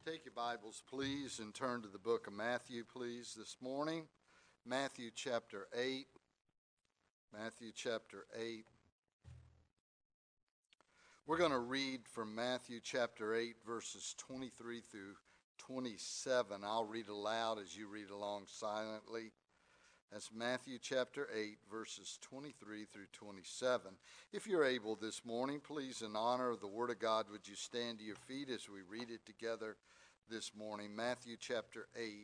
Take your Bibles, please, and turn to the book of Matthew, please, this morning. Matthew chapter 8. Matthew chapter 8. We're going to read from Matthew chapter 8, verses 23 through 27. I'll read aloud as you read along silently. That's Matthew chapter 8, verses 23 through 27. If you're able this morning, please, in honor of the Word of God, would you stand to your feet as we read it together this morning? Matthew chapter 8,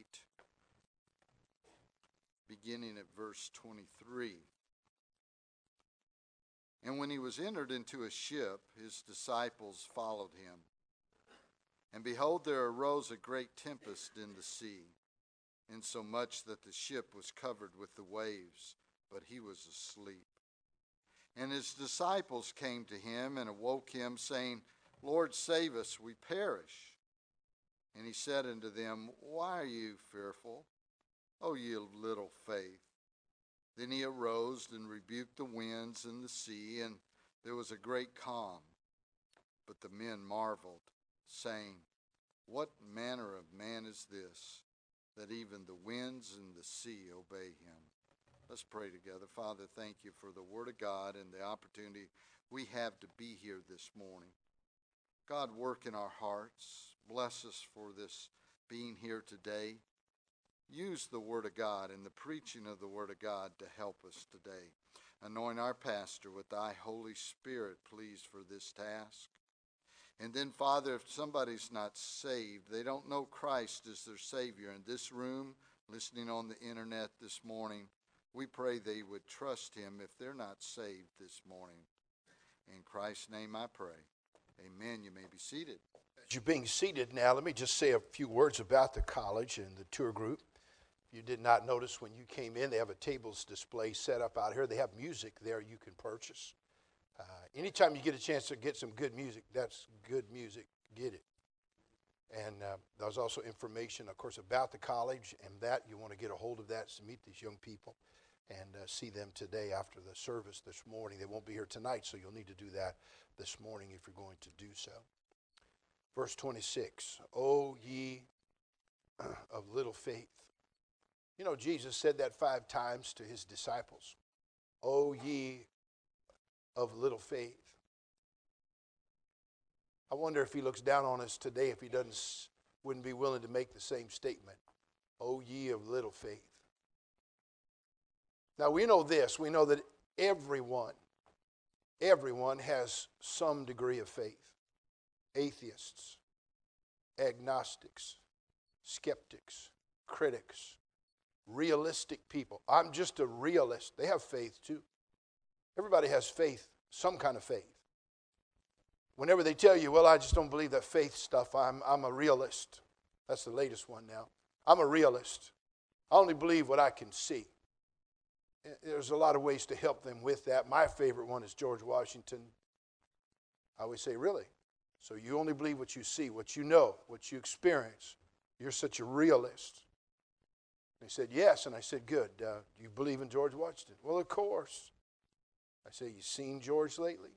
beginning at verse 23. And when he was entered into a ship, his disciples followed him. And behold, there arose a great tempest in the sea, insomuch that the ship was covered with the waves, but he was asleep. And his disciples came to him and awoke him, saying, Lord, save us, we perish. And he said unto them, Why are you fearful, O ye of little faith? Then he arose and rebuked the winds and the sea, and there was a great calm. But the men marveled, saying, What manner of man is this, that even the winds and the sea obey him? Let's pray together. Father, thank you for the Word of God and the opportunity we have to be here this morning. God, work in our hearts. Bless us for this being here today. Use the Word of God and the preaching of the Word of God to help us today. Anoint our pastor with thy Holy Spirit, please, for this task. And then, Father, if somebody's not saved, they don't know Christ as their Savior in this room, listening on the internet this morning, we pray they would trust him if they're not saved this morning. In Christ's name I pray. Amen. You may be seated. As you're being seated now, let me just say a few words about the college and the tour group. If you did not notice when you came in, they have a tables display set up out here. They have music there you can purchase. Anytime you get a chance to get some good music, that's good music. Get it. And there's also information, of course, about the college, and that you want to get a hold of that to meet these young people and see them today after the service this morning. They won't be here tonight, so you'll need to do that this morning if you're going to do so. Verse 26, O ye of little faith. You know, Jesus said that 5 times to his disciples. O ye of little faith. I wonder if he looks down on us today, if he wouldn't be willing to make the same statement. O ye of little faith. Now we know this. We know that everyone has some degree of faith. Atheists, agnostics, skeptics, critics, realistic people. I'm just a realist. They have faith too. Everybody has faith, some kind of faith. Whenever they tell you, well, I just don't believe that faith stuff, I'm a realist. That's the latest one now. I'm a realist. I only believe what I can see. There's a lot of ways to help them with that. My favorite one is George Washington. I always say, really? So you only believe what you see, what you know, what you experience. You're such a realist. They said, yes. And I said, good. You believe in George Washington? Well, of course. I say, you seen George lately?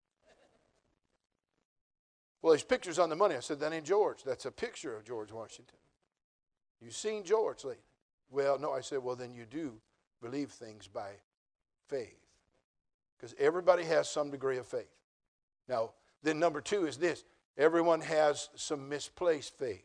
Well, his picture's on the money. I said, that ain't George. That's a picture of George Washington. You seen George lately? Well, no. I said, well, then you do believe things by faith. Because everybody has some degree of faith. Now, then number 2 is this. Everyone has some misplaced faith.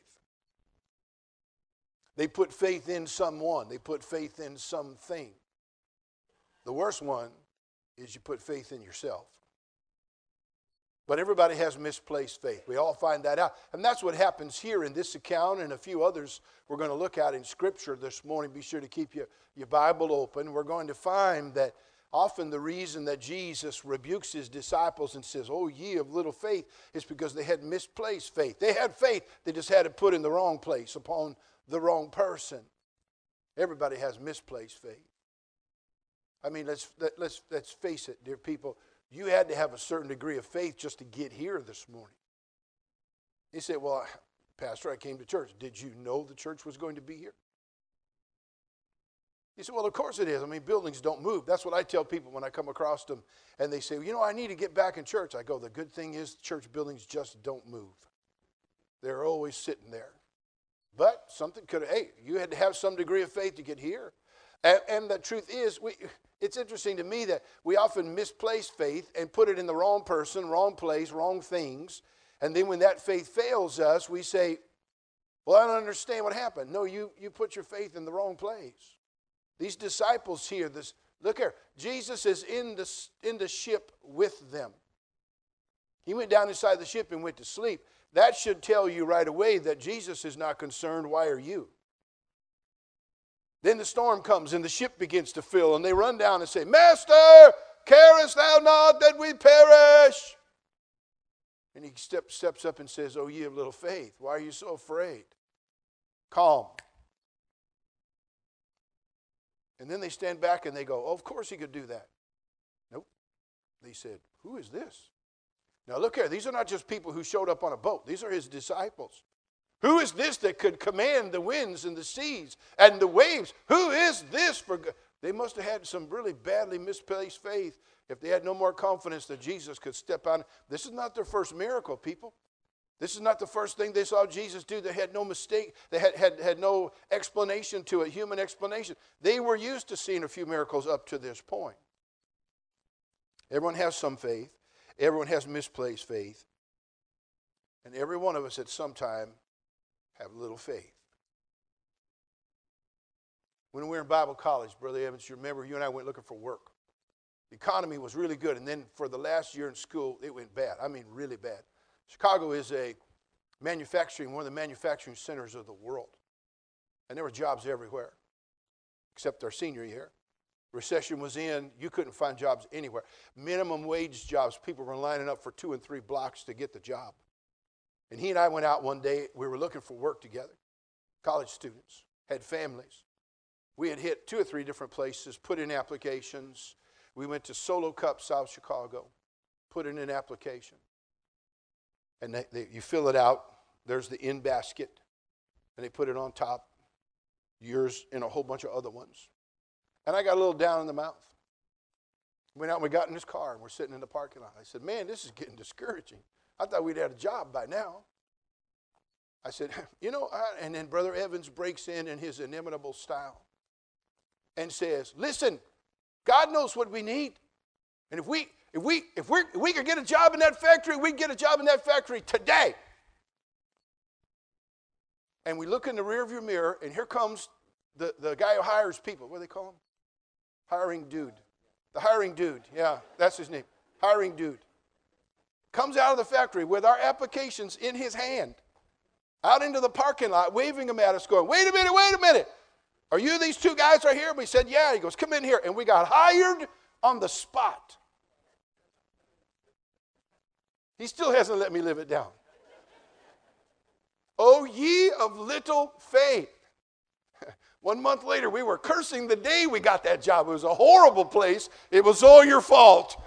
They put faith in someone. They put faith in something. The worst one is you put faith in yourself. But everybody has misplaced faith. We all find that out. And that's what happens here in this account and a few others we're going to look at in Scripture this morning. Be sure to keep your Bible open. We're going to find that often the reason that Jesus rebukes his disciples and says, "O ye of little faith," is because they had misplaced faith. They had faith, they just had it put in the wrong place upon the wrong person. Everybody has misplaced faith. I mean, let's face it, dear people. You had to have a certain degree of faith just to get here this morning. He said, well, Pastor, I came to church. Did you know the church was going to be here? He said, well, of course it is. I mean, buildings don't move. That's what I tell people when I come across them. And they say, I need to get back in church. I go, the good thing is church buildings just don't move. They're always sitting there. But something could have, hey, you had to have some degree of faith to get here. And the truth is, it's interesting to me that we often misplace faith and put it in the wrong person, wrong place, wrong things. And then when that faith fails us, we say, well, I don't understand what happened. No, you put your faith in the wrong place. These disciples here, look here, Jesus is in the ship with them. He went down inside the ship and went to sleep. That should tell you right away that Jesus is not concerned. Why are you? Then the storm comes and the ship begins to fill, and they run down and say, Master, carest thou not that we perish? And he steps up and says, Oh, ye of little faith, why are you so afraid? Calm. And then they stand back and they go, oh, of course he could do that. Nope. They said, who is this? Now look here, these are not just people who showed up on a boat. These are his disciples. Who is this that could command the winds and the seas and the waves? Who is this for God? They must have had some really badly misplaced faith if they had no more confidence that Jesus could step out. This is not their first miracle, people. This is not the first thing they saw Jesus do. They had no mistake. They had no explanation to it, human explanation. They were used to seeing a few miracles up to this point. Everyone has some faith. Everyone has misplaced faith. And every one of us at some time have little faith. When we were in Bible college, Brother Evans, you remember you and I went looking for work. The economy was really good, and then for the last year in school, it went bad. I mean, really bad. Chicago is one of the manufacturing centers of the world. And there were jobs everywhere, except our senior year. Recession was in. You couldn't find jobs anywhere. Minimum wage jobs. People were lining up for 2 and 3 blocks to get the job. And he and I went out one day. We were looking for work together. College students, had families. We had hit 2 or 3 different places, put in applications. We went to Solo Cup, South Chicago, put in an application. And you fill it out. There's the in basket. And they put it on top. Yours and a whole bunch of other ones. And I got a little down in the mouth. Went out and we got in his car and we're sitting in the parking lot. I said, man, this is getting discouraging. I thought we'd had a job by now. I said, and then Brother Evans breaks in his inimitable style and says, listen, God knows what we need. And if we could get a job in that factory, we'd get a job in that factory today. And we look in the rearview mirror, and here comes the guy who hires people. What do they call him? Hiring dude. The hiring dude. Yeah, that's his name. Hiring dude. Comes out of the factory with our applications in his hand, out into the parking lot, waving them at us, going, wait a minute. Are you these 2 guys right here? We said, yeah. He goes, come in here. And we got hired on the spot. He still hasn't let me live it down. O ye of little faith. 1 month later, we were cursing the day we got that job. It was a horrible place. It was all your fault.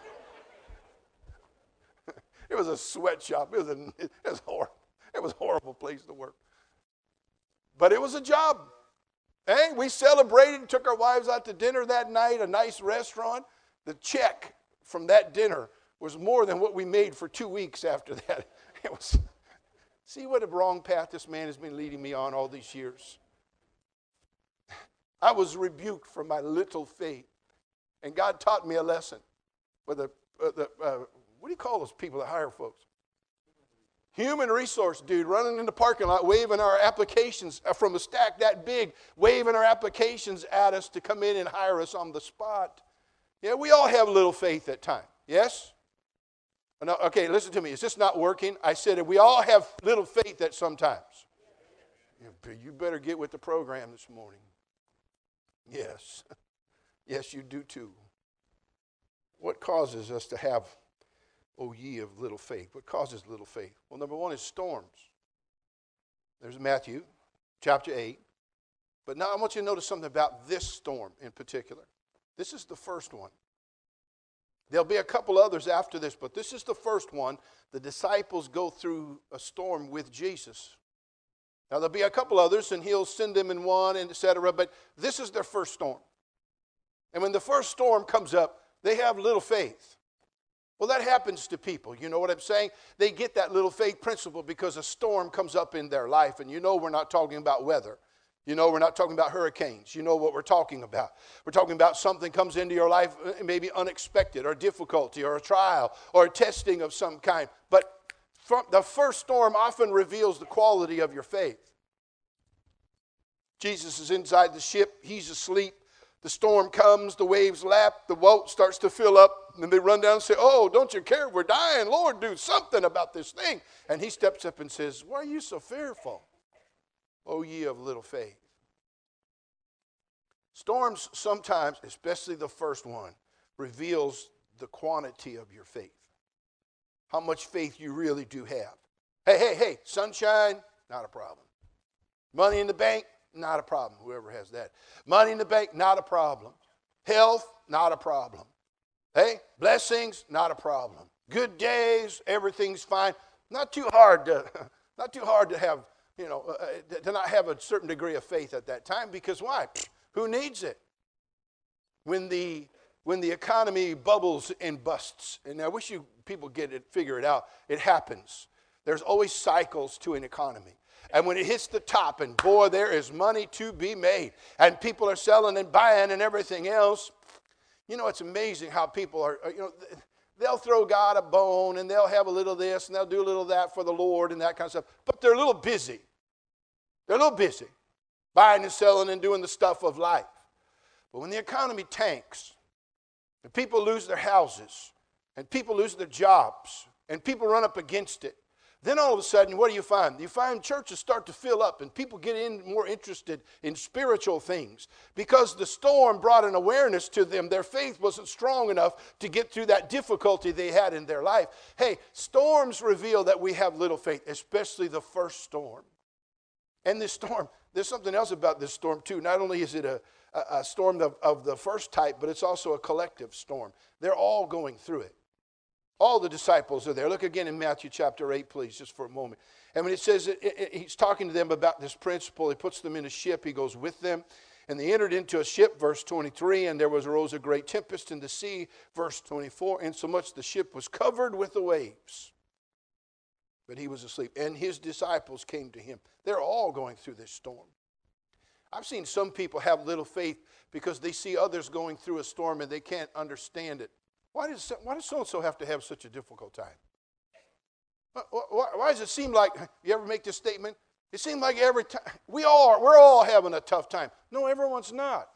It was a sweatshop. It was horrible. It was a horrible place to work. But it was a job. Hey, we celebrated, took our wives out to dinner that night, a nice restaurant. The check from that dinner was more than what we made for 2 weeks after that. It was, see what a wrong path this man has been leading me on all these years. I was rebuked for my little faith. And God taught me a lesson. With what do you call those people that hire folks? Human resource dude running in the parking lot, waving our applications from a stack that big, waving our applications at us to come in and hire us on the spot. Yeah, we all have little faith at times. Yes? No, okay, listen to me. Is this not working? I said we all have little faith at sometimes. You better get with the program this morning. Yes. Yes, you do too. What causes us to have, O ye of little faith? What causes little faith? Well, number 1 is storms. There's Matthew chapter 8. But now I want you to notice something about this storm in particular. This is the first one. There'll be a couple others after this, but this is the first one. The disciples go through a storm with Jesus. Now, there'll be a couple others, and he'll send them in one, and etc., but this is their first storm. And when the first storm comes up, they have little faith. Well, that happens to people. You know what I'm saying? They get that little faith principle because a storm comes up in their life. And you know we're not talking about weather. You know we're not talking about hurricanes. You know what we're talking about. We're talking about something comes into your life, maybe unexpected or difficulty or a trial or a testing of some kind. But the first storm often reveals the quality of your faith. Jesus is inside the ship. He's asleep. The storm comes, the waves lap, the boat starts to fill up, and they run down and say, oh, don't you care? We're dying. Lord, do something about this thing. And he steps up and says, why are you so fearful, O ye of little faith? Storms sometimes, especially the first one, reveals the quantity of your faith. How much faith you really do have. Hey, sunshine, not a problem. Money in the bank, not a problem. Whoever has that. Money in the bank, not a problem. Health, not a problem. Hey, blessings, not a problem. Good days, everything's fine. Not too hard to have, to not have a certain degree of faith at that time, because why? Who needs it? When the economy bubbles and busts, and I wish you people figure it out, it happens. There's always cycles to an economy. And when it hits the top, and boy, there is money to be made, and people are selling and buying and everything else, it's amazing how people are, they'll throw God a bone, and they'll have a little of this, and they'll do a little of that for the Lord and that kind of stuff. But they're a little busy. They're a little busy buying and selling and doing the stuff of life. But when the economy tanks, and people lose their houses, and people lose their jobs, and people run up against it, then all of a sudden, what do you find? You find churches start to fill up, and people get more interested in spiritual things. Because the storm brought an awareness to them. Their faith wasn't strong enough to get through that difficulty they had in their life. Hey, storms reveal that we have little faith, especially the first storm. And this storm, there's something else about this storm too. Not only is it a storm of the first type, but it's also a collective storm. They're all going through it. All the disciples are there. Look again in Matthew chapter 8, please, just for a moment. And when it says he's talking to them about this principle, he puts them in a ship. He goes with them. And they entered into a ship, verse 23, and there arose a great tempest in the sea, verse 24, insomuch the ship was covered with the waves. But he was asleep. And his disciples came to him. They're all going through this storm. I've seen some people have little faith because they see others going through a storm and they can't understand it. Why does so-and-so have to have such a difficult time? Why does it seem like, you ever make this statement? It seems like every time, we're all having a tough time. No, everyone's not.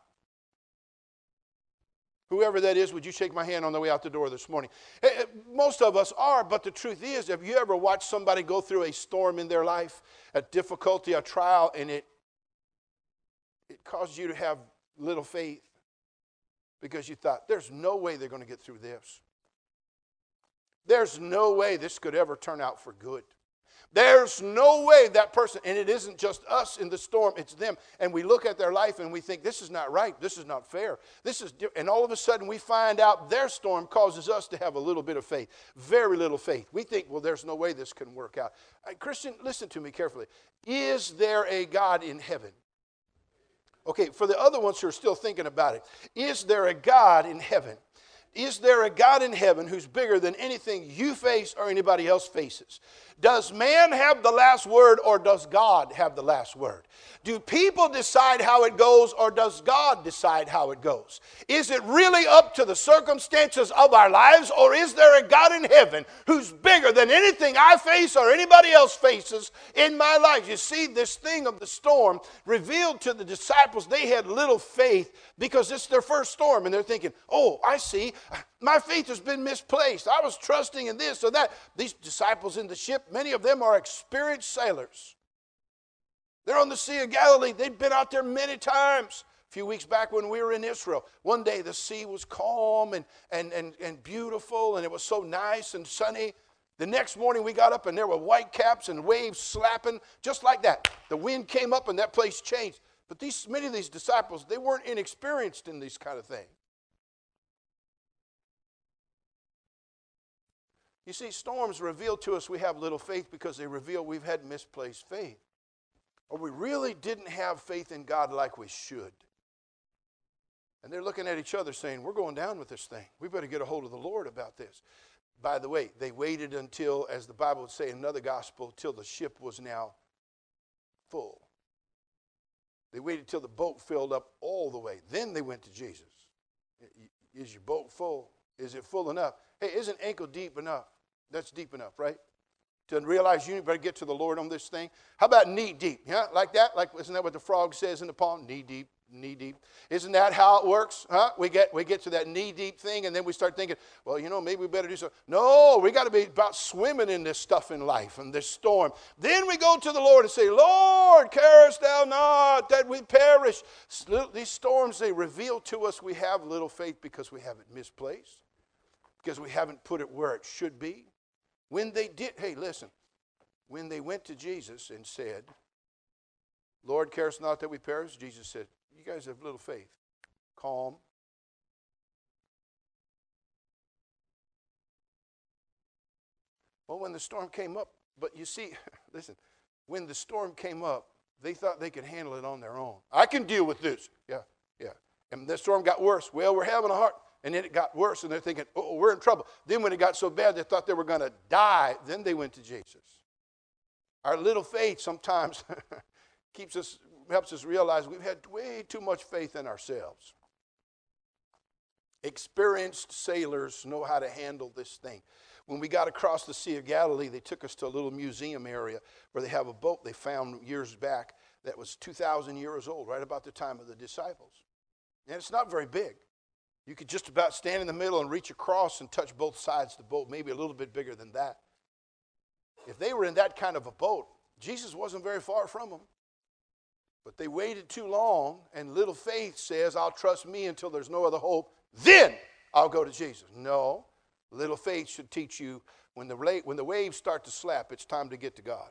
Whoever that is, would you shake my hand on the way out the door this morning? Most of us are, but the truth is, have you ever watched somebody go through a storm in their life, a difficulty, a trial, and it caused you to have little faith? Because you thought, there's no way they're going to get through this. There's no way this could ever turn out for good. There's no way that person, and it isn't just us in the storm, it's them. And we look at their life and we think, this is not right, this is not fair. And all of a sudden we find out their storm causes us to have a little bit of faith, very little faith. We think, well, there's no way this can work out. Christian, listen to me carefully. Is there a God in heaven? Okay, for the other ones who are still thinking about it, is there a God in heaven? Is there a God in heaven who's bigger than anything you face or anybody else faces? Does man have the last word or does God have the last word? Do people decide how it goes or does God decide how it goes? Is it really up to the circumstances of our lives or is there a God in heaven who's bigger than anything I face or anybody else faces in my life? You see, this thing of the storm revealed to the disciples they had little faith because it's their first storm and they're thinking, oh, I see. My faith has been misplaced. I was trusting in this or that. These disciples in the ship, many of them are experienced sailors. They're on the Sea of Galilee. They'd been out there many times. A few weeks back when we were in Israel, one day the sea was calm and beautiful, and it was so nice and sunny. The next morning we got up, and there were white caps and waves slapping, just like that. The wind came up, and that place changed. But many of these disciples, they weren't inexperienced in these kind of things. You see, storms reveal to us we have little faith because they reveal we've had misplaced faith. Or we really didn't have faith in God like we should. And they're looking at each other saying, we're going down with this thing. We better get a hold of the Lord about this. By the way, they waited until, as the Bible would say in another gospel, till the ship was now full. They waited till the boat filled up all the way. Then they went to Jesus. Is your boat full? Is it full enough? Hey, isn't ankle deep enough? That's deep enough, right? To realize you better get to the Lord on this thing. How about knee deep? Yeah, like that? Like, isn't that what the frog says in the pond? Knee deep, knee deep. Isn't that how it works? Huh? We get to that knee deep thing, and then we start thinking, well, maybe we better do something. No, we got to be about swimming in this stuff in life and this storm. Then we go to the Lord and say, Lord, carest thou not that we perish? These storms, they reveal to us we have little faith because we have it misplaced, because we haven't put it where it should be. When they did, hey, listen, when they went to Jesus and said, Lord, carest not that we perish? Jesus said, you guys have little faith. Calm. Well, when the storm came up, but you see, listen, when the storm came up, they thought they could handle it on their own. I can deal with this. Yeah. And the storm got worse. Well, we're having a hard. And then it got worse, and they're thinking, oh, we're in trouble. Then when it got so bad, they thought they were going to die. Then they went to Jesus. Our little faith sometimes helps us realize we've had way too much faith in ourselves. Experienced sailors know how to handle this thing. When we got across the Sea of Galilee, they took us to a little museum area where they have a boat they found years back that was 2,000 years old, right about the time of the disciples. And it's not very big. You could just about stand in the middle and reach across and touch both sides of the boat, maybe a little bit bigger than that. If they were in that kind of a boat, Jesus wasn't very far from them. But they waited too long, and little faith says, I'll trust me until there's no other hope, then I'll go to Jesus. No, little faith should teach you when the waves start to slap, it's time to get to God.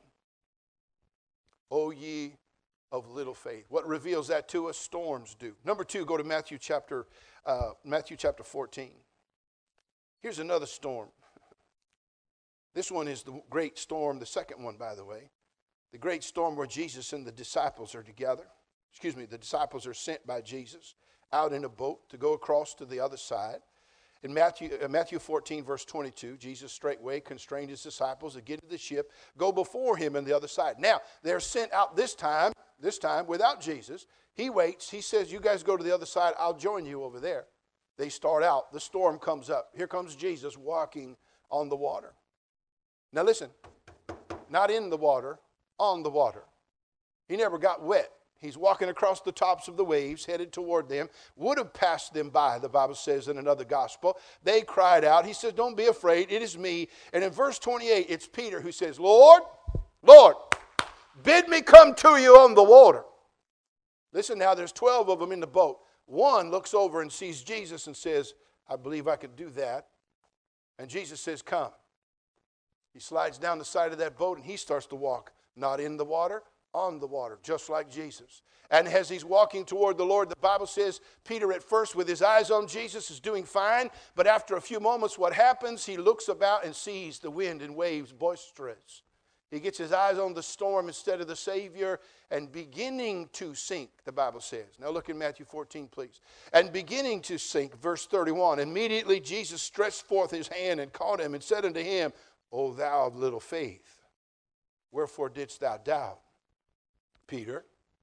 O ye of little faith. What reveals that to us? Storms do. Number 2, go to Matthew chapter 14. Here's another storm. This one is the great storm, the second one, by the way. The great storm where Jesus and the disciples are together. The disciples are sent by Jesus out in a boat to go across to the other side. In Matthew 14, verse 22, Jesus straightway constrained his disciples to get into the ship, go before him on the other side. Now, they're sent out this time without Jesus. He waits. He says, you guys go to the other side. I'll join you over there. They start out. The storm comes up. Here comes Jesus walking on the water. Now listen, not in the water, on the water. He never got wet. He's walking across the tops of the waves, headed toward them. Would have passed them by, the Bible says in another gospel. They cried out. He says, don't be afraid. It is me. And in verse 28, it's Peter who says, Lord, bid me come to you on the water. Listen now, there's 12 of them in the boat. One looks over and sees Jesus and says, I believe I could do that. And Jesus says, come. He slides down the side of that boat and he starts to walk, not in the water, on the water, just like Jesus. And as he's walking toward the Lord, the Bible says Peter at first with his eyes on Jesus is doing fine, but after a few moments what happens? He looks about and sees the wind and waves boisterous. He gets his eyes on the storm instead of the Savior and beginning to sink, the Bible says. Now look in Matthew 14, please. And beginning to sink, verse 31. Immediately Jesus stretched forth his hand and caught him and said unto him, O thou of little faith, wherefore didst thou doubt? Peter,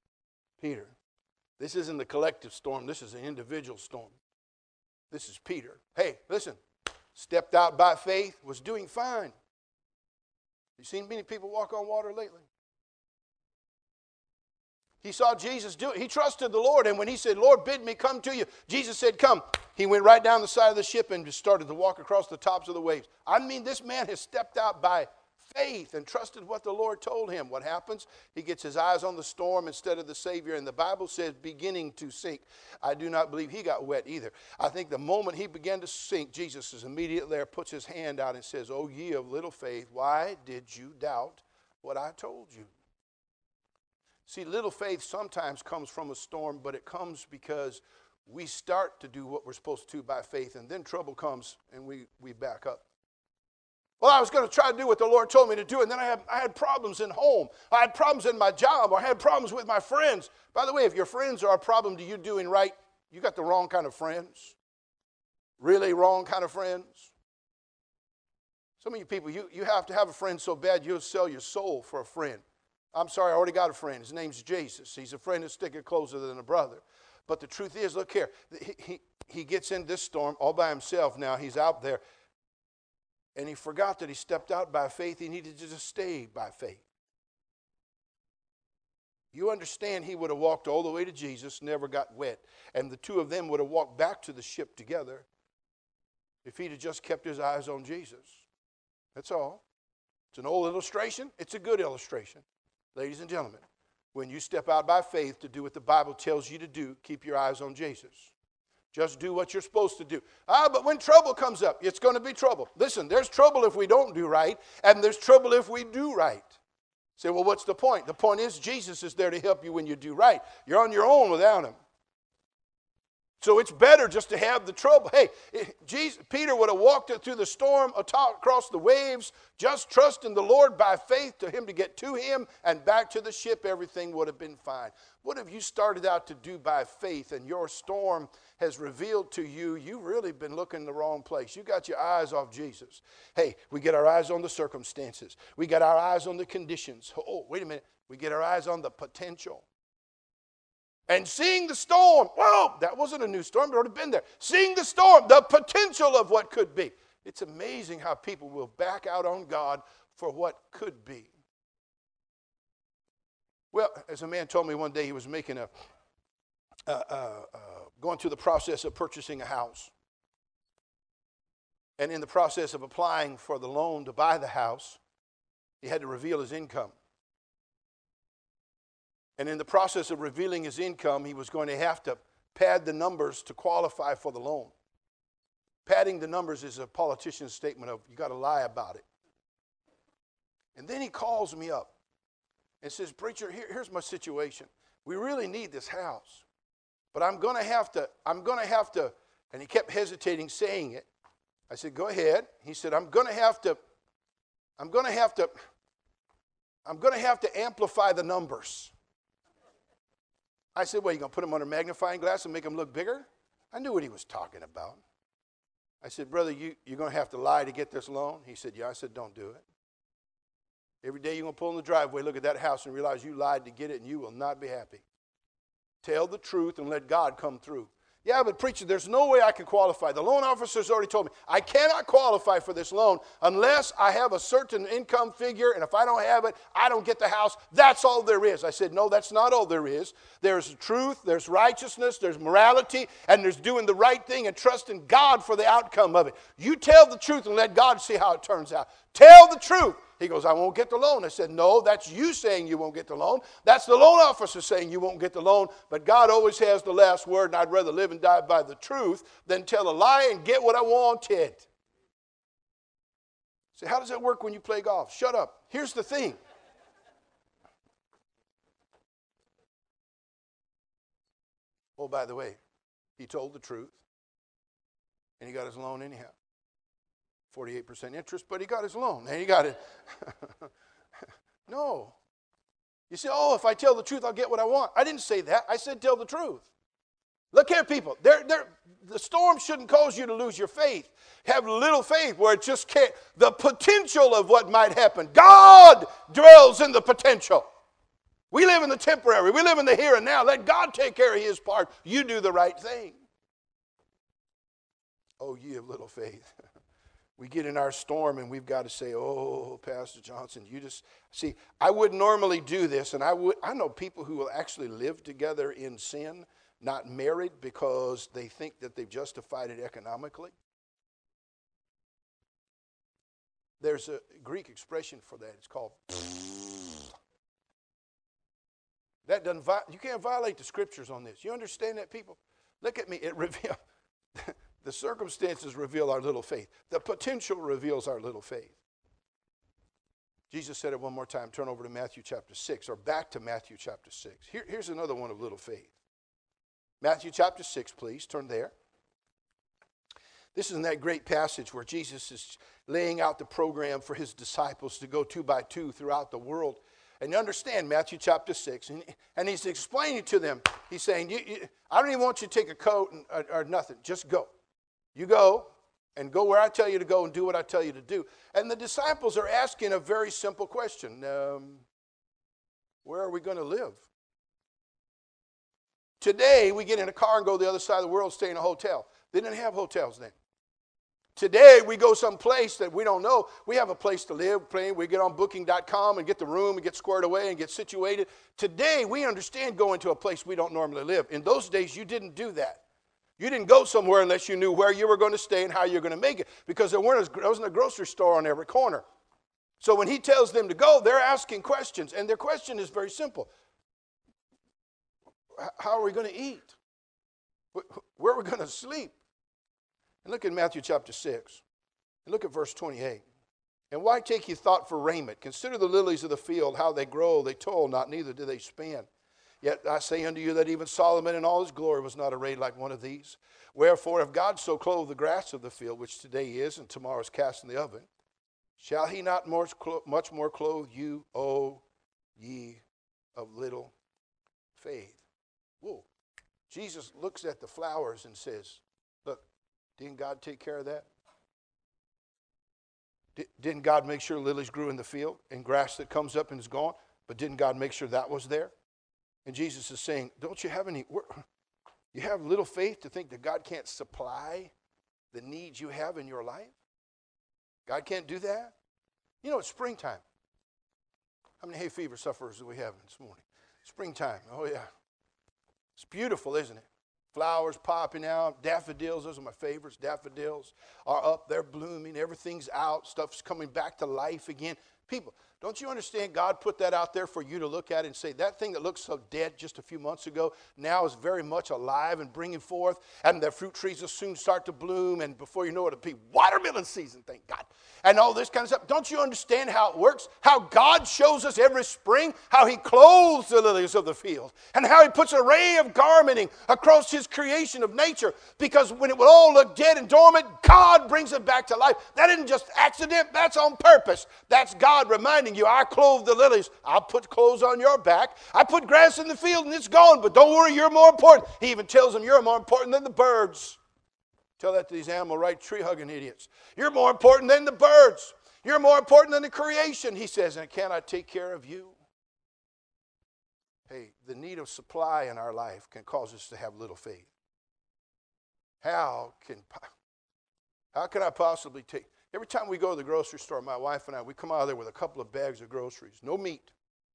this isn't the collective storm. This is an individual storm. This is Peter. Hey, listen, stepped out by faith, was doing fine. You seen many people walk on water lately? He saw Jesus do it. He trusted the Lord, and when he said, Lord, bid me come to you, Jesus said, come. He went right down the side of the ship and just started to walk across the tops of the waves. I mean, this man has stepped out by faith and trusted what the Lord told him. What happens? He gets his eyes on the storm instead of the Savior, and the Bible says beginning to sink. I do not believe he got wet either. I think the moment he began to sink, Jesus is immediately there, puts his hand out and says, O ye of little faith, why did you doubt what I told you? See, little faith sometimes comes from a storm, but it comes because we start to do what we're supposed to by faith, and then trouble comes and we back up. Well, I was going to try to do what the Lord told me to do, and then I had problems in home. I had problems in my job. I had problems with my friends. By the way, if your friends are a problem to you doing right, you got the wrong kind of friends. Really wrong kind of friends. Some of you people, you have to have a friend so bad you'll sell your soul for a friend. I'm sorry, I already got a friend. His name's Jesus. He's a friend that's sticking closer than a brother. But the truth is, look here, he gets in this storm all by himself now. He's out there. And he forgot that he stepped out by faith. He needed to just stay by faith. You understand he would have walked all the way to Jesus, never got wet. And the two of them would have walked back to the ship together if he'd have just kept his eyes on Jesus. That's all. It's an old illustration. It's a good illustration. Ladies and gentlemen, when you step out by faith to do what the Bible tells you to do, keep your eyes on Jesus. Just do what you're supposed to do. But when trouble comes up, it's going to be trouble. Listen, there's trouble if we don't do right, and there's trouble if we do right. Say, well, what's the point? The point is Jesus is there to help you when you do right. You're on your own without him. So it's better just to have the trouble. Hey, Peter would have walked it through the storm, across the waves, just trusting the Lord by faith to him to get to him and back to the ship. Everything would have been fine. What have you started out to do by faith and your storm has revealed to you you've really been looking in the wrong place? You got your eyes off Jesus. Hey, we get our eyes on the circumstances. We got our eyes on the conditions. Oh, wait a minute. We get our eyes on the potential. And seeing the storm, whoa, that wasn't a new storm, it already been there. Seeing the storm, the potential of what could be. It's amazing how people will back out on God for what could be. Well, as a man told me one day, he was making going through the process of purchasing a house. And in the process of applying for the loan to buy the house, he had to reveal his income. And in the process of revealing his income, he was going to have to pad the numbers to qualify for the loan. Padding the numbers is a politician's statement of you got to lie about it. And then he calls me up and says, preacher, here's my situation. We really need this house. But I'm going to have to, and he kept hesitating saying it. I said, go ahead. He said, I'm going to have to amplify the numbers. I said, well, you going to put them under a magnifying glass and make them look bigger? I knew what he was talking about. I said, brother, you're going to have to lie to get this loan? He said, yeah. I said, don't do it. Every day you're going to pull in the driveway, look at that house, and realize you lied to get it, and you will not be happy. Tell the truth and let God come through. Yeah, but preacher, there's no way I can qualify. The loan officer's already told me, I cannot qualify for this loan unless I have a certain income figure, and if I don't have it, I don't get the house. That's all there is. I said, no, that's not all there is. There's truth, there's righteousness, there's morality, and there's doing the right thing and trusting God for the outcome of it. You tell the truth and let God see how it turns out. Tell the truth. He goes, I won't get the loan. I said, no, that's you saying you won't get the loan. That's the loan officer saying you won't get the loan. But God always has the last word, and I'd rather live and die by the truth than tell a lie and get what I wanted. So how does that work when you play golf? Shut up. Here's the thing. Oh, by the way, he told the truth, and he got his loan anyhow. 48% interest, but he got his loan. And he got it. No. You say, oh, if I tell the truth, I'll get what I want. I didn't say that. I said tell the truth. Look here, people. The storm shouldn't cause you to lose your faith. Have little faith where it just can't. The potential of what might happen. God dwells in the potential. We live in the temporary. We live in the here and now. Let God take care of his part. You do the right thing. Oh, ye of little faith. We get in our storm and we've got to say, oh, Pastor Johnson, you just, see, I wouldn't normally do this. And I know people who will actually live together in sin, not married, because they think that they've justified it economically. There's a Greek expression for that. It's called, that doesn't, you can't violate the scriptures on this. You understand that, people? Look at me. It reveals. The circumstances reveal our little faith. The potential reveals our little faith. Jesus said it one more time. Turn over to Matthew chapter 6, or back to Matthew chapter 6. Here's another one of little faith. Matthew chapter 6, please. Turn there. This is in that great passage where Jesus is laying out the program for his disciples to go 2 by 2 throughout the world. And you understand Matthew chapter 6. And he's explaining to them. He's saying, I don't even want you to take a coat or nothing. Just go. You go, and go where I tell you to go and do what I tell you to do. And the disciples are asking a very simple question. Where are we going to live? Today, we get in a car and go to the other side of the world, stay in a hotel. They didn't have hotels then. Today, we go someplace that we don't know. We have a place to live. We get on booking.com and get the room and get squared away and get situated. Today, we understand going to a place we don't normally live. In those days, you didn't do that. You didn't go somewhere unless you knew where you were going to stay and how you were going to make it, because there wasn't a grocery store on every corner. So when he tells them to go, they're asking questions, and their question is very simple. How are we going to eat? Where are we going to sleep? And look at Matthew chapter 6, and look at verse 28. And why take ye thought for raiment? Consider the lilies of the field, how they grow. They toil not, neither do they spin. Yet I say unto you that even Solomon in all his glory was not arrayed like one of these. Wherefore, if God so clothe the grass of the field, which today is and tomorrow is cast in the oven, shall he not much more clothe you, O ye of little faith? Whoa. Jesus looks at the flowers and says, look, didn't God take care of that? Didn't God make sure lilies grew in the field and grass that comes up and is gone? But didn't God make sure that was there? And Jesus is saying, don't you have you have little faith to think that God can't supply the needs you have in your life? God can't do that? You know, it's springtime. How many hay fever sufferers do we have this morning? Springtime, oh yeah. It's beautiful, isn't it? Flowers popping out, daffodils, those are my favorites. Daffodils are up, they're blooming, everything's out, stuff's coming back to life again. People, don't you understand God put that out there for you to look at and say, that thing that looked so dead just a few months ago now is very much alive and bringing forth, and the fruit trees will soon start to bloom, and before you know it, it'll be watermelon season, thank God. And all this kind of stuff. Don't you understand how it works? How God shows us every spring how he clothes the lilies of the field, and how he puts an array of garmenting across his creation of nature, because when it will all look dead and dormant, God brings it back to life. That isn't just accident, that's on purpose. That's God reminding you, I clothe the lilies. I'll put clothes on your back. I put grass in the field and it's gone, but don't worry, you're more important. He even tells them you're more important than the birds. Tell that to these animal rights tree-hugging idiots. You're more important than the birds. You're more important than the creation, he says, and can I take care of you? Hey, the need of supply in our life can cause us to have little faith. How can I possibly take... Every time we go to the grocery store, my wife and I, we come out of there with a couple of bags of groceries. No meat.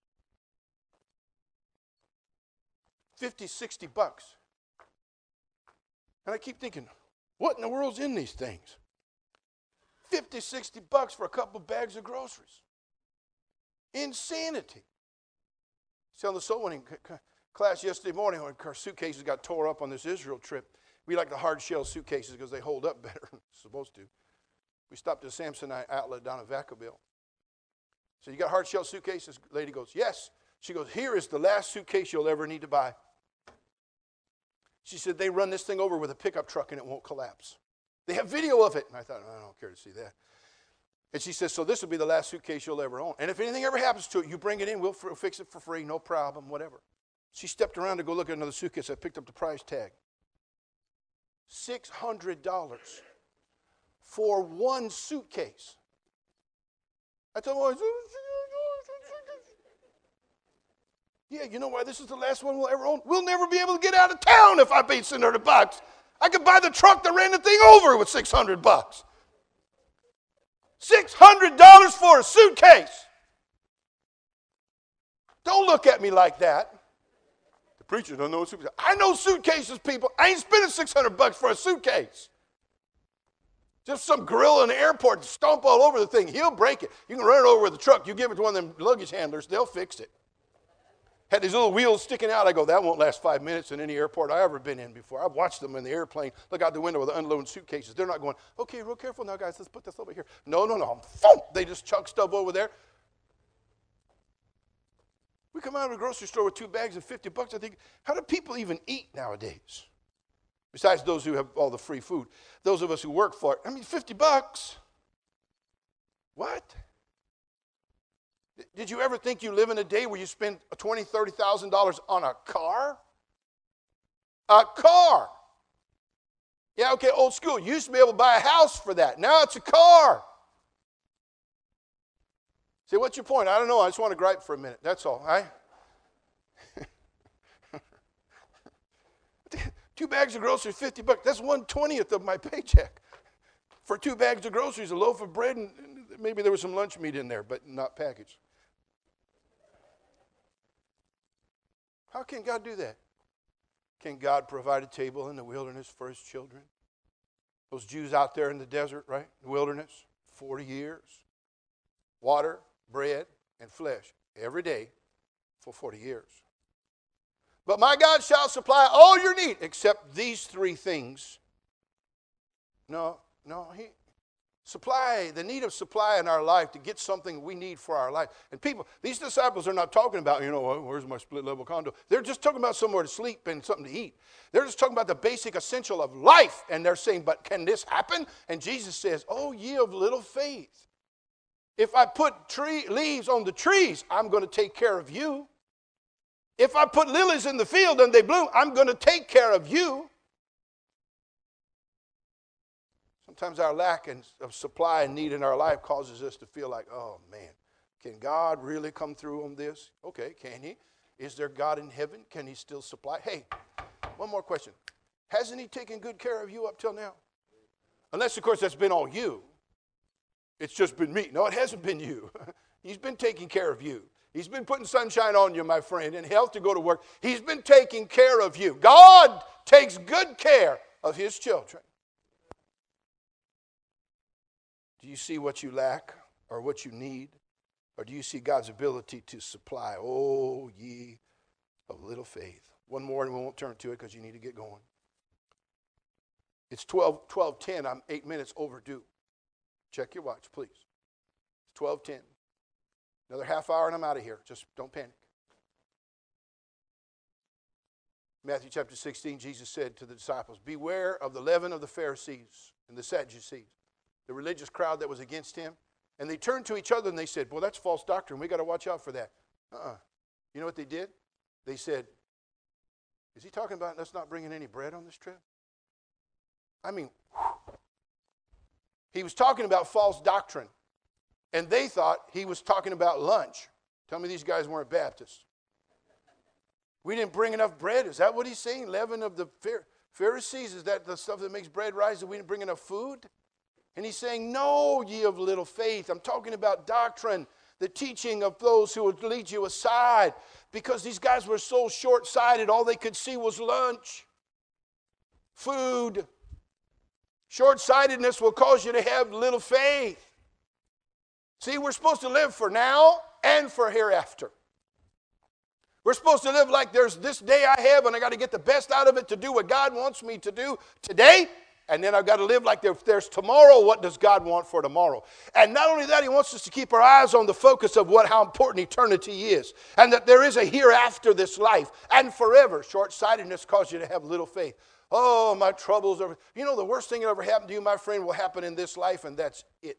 50, 60 bucks. And I keep thinking, what in the world's in these things? 50, 60 bucks for a couple of bags of groceries. Insanity. Telling the soul winning class yesterday morning when our suitcases got tore up on this Israel trip. We like the hard shell suitcases because they hold up better than supposed to. We stopped at a Samsonite outlet down at Vacaville. So you got hard shell suitcases? The lady goes, yes. She goes, here is the last suitcase you'll ever need to buy. She said, they run this thing over with a pickup truck and it won't collapse. They have video of it. And I thought, I don't care to see that. And she says, so this will be the last suitcase you'll ever own. And if anything ever happens to it, you bring it in, we'll fix it for free, no problem, whatever. She stepped around to go look at another suitcase. I picked up the price tag. $600 for one suitcase. I told her, yeah, you know why this is the last one we'll ever own? We'll never be able to get out of town if I paid $600. I could buy the truck that ran the thing over with $600. $600 for a suitcase. Don't look at me like that. The preacher doesn't know suitcases. I know suitcases, people. I ain't spending $600 for a suitcase. Just some gorilla in the airport stomp all over the thing. He'll break it. You can run it over with a truck. You give it to one of them luggage handlers, they'll fix it. Had these little wheels sticking out. I go, that won't last 5 minutes in any airport I've ever been in before. I've watched them in the airplane, look out the window with the unloading suitcases. They're not going, okay, real careful now, guys. Let's put this over here. No. Boom! They just chuck stuff over there. We come out of a grocery store with 2 bags of $50. I think, how do people even eat nowadays? Besides those who have all the free food. Those of us who work for it. I mean, $50. What? Did you ever think you live in a day where you spend $20,000, $30,000 on a car? A car. Yeah, okay, old school. You used to be able to buy a house for that. Now it's a car. Say, what's your point? I don't know. I just want to gripe for a minute. That's all. 2 bags of groceries, $50. That's 1/20th of my paycheck. For 2 bags of groceries, a loaf of bread, and maybe there was some lunch meat in there, but not packaged. How can God do that? Can God provide a table in the wilderness for his children? Those Jews out there in the desert, right? The wilderness, 40 years. Water, bread, and flesh every day for 40 years. But my God shall supply all your need except these 3 things. No, supply, the need of supply in our life to get something we need for our life. And people, these disciples are not talking about, where's my split level condo? They're just talking about somewhere to sleep and something to eat. They're just talking about the basic essential of life. And they're saying, but can this happen? And Jesus says, oh, ye of little faith. If I put leaves on the trees, I'm going to take care of you. If I put lilies in the field and they bloom, I'm going to take care of you. Sometimes our lack of supply and need in our life causes us to feel like, oh man, can God really come through on this? Okay, can he? Is there God in heaven? Can he still supply? Hey, one more question. Hasn't he taken good care of you up till now? Unless, of course, that's been all you. It's just been me. No, it hasn't been you. He's been taking care of you. He's been putting sunshine on you, my friend, and health to go to work. He's been taking care of you. God takes good care of his children. Do you see what you lack or what you need? Or do you see God's ability to supply? Oh, ye of little faith. One more and we won't turn to it because you need to get going. It's 12:10. I'm 8 minutes overdue. Check your watch, please. It's 12:10. Another half hour and I'm out of here. Just don't panic. Matthew chapter 16, Jesus said to the disciples, beware of the leaven of the Pharisees and the Sadducees, the religious crowd that was against him. And they turned to each other and they said, well, that's false doctrine. We got to watch out for that. You know what they did? They said, is he talking about us not bringing any bread on this trip? I mean, he was talking about false doctrine. And they thought he was talking about lunch. Tell me these guys weren't Baptists. We didn't bring enough bread. Is that what he's saying? Leaven of the Pharisees? Is that the stuff that makes bread rise? That we didn't bring enough food? And he's saying, no, ye of little faith. I'm talking about doctrine, the teaching of those who would lead you aside. Because these guys were so short-sighted, all they could see was lunch, food. Short-sightedness will cause you to have little faith. See, we're supposed to live for now and for hereafter. We're supposed to live like there's this day I have and I got to get the best out of it to do what God wants me to do today. And then I've got to live like if there's tomorrow, what does God want for tomorrow? And not only that, he wants us to keep our eyes on the focus of how important eternity is. And that there is a hereafter this life and forever. Short-sightedness causes you to have little faith. Oh, my troubles are... You know, the worst thing that ever happened to you, my friend, will happen in this life, and that's it.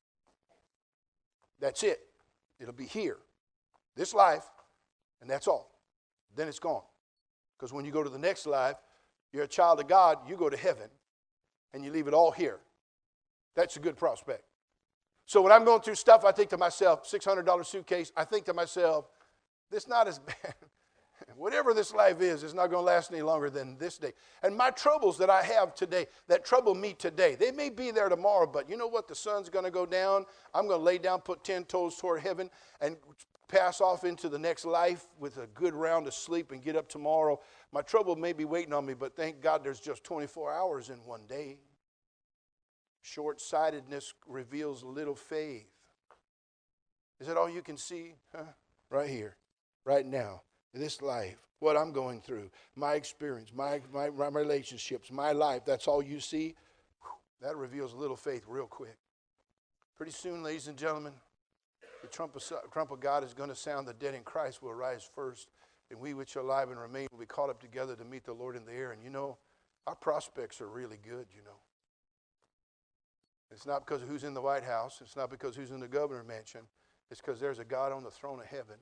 That's it. It'll be here. This life, and that's all. Then it's gone. Because when you go to the next life, you're a child of God, you go to heaven, and you leave it all here. That's a good prospect. So when I'm going through stuff, I think to myself, $600 suitcase, I think to myself, this is not as bad. Whatever this life is, it's not going to last any longer than this day. And my troubles that I have today, that trouble me today, they may be there tomorrow, but you know what? The sun's going to go down. I'm going to lay down, put 10 toes toward heaven, and pass off into the next life with a good round of sleep and get up tomorrow. My trouble may be waiting on me, but thank God there's just 24 hours in one day. Short-sightedness reveals little faith. Is that all you can see? Right here, right now. This life, what I'm going through, my experience, my relationships, my life, that's all you see? That reveals a little faith real quick. Pretty soon, ladies and gentlemen, the trump of God is going to sound. The dead in Christ will rise first, and we which are alive and remain will be caught up together to meet the Lord in the air. And you know, our prospects are really good, you know. It's not because of who's in the White House. It's not because who's in the governor's mansion. It's because there's a God on the throne of heaven.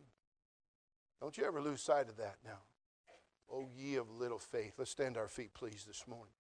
Don't you ever lose sight of that now. Oh, ye of little faith. Let's stand to our feet, please, this morning.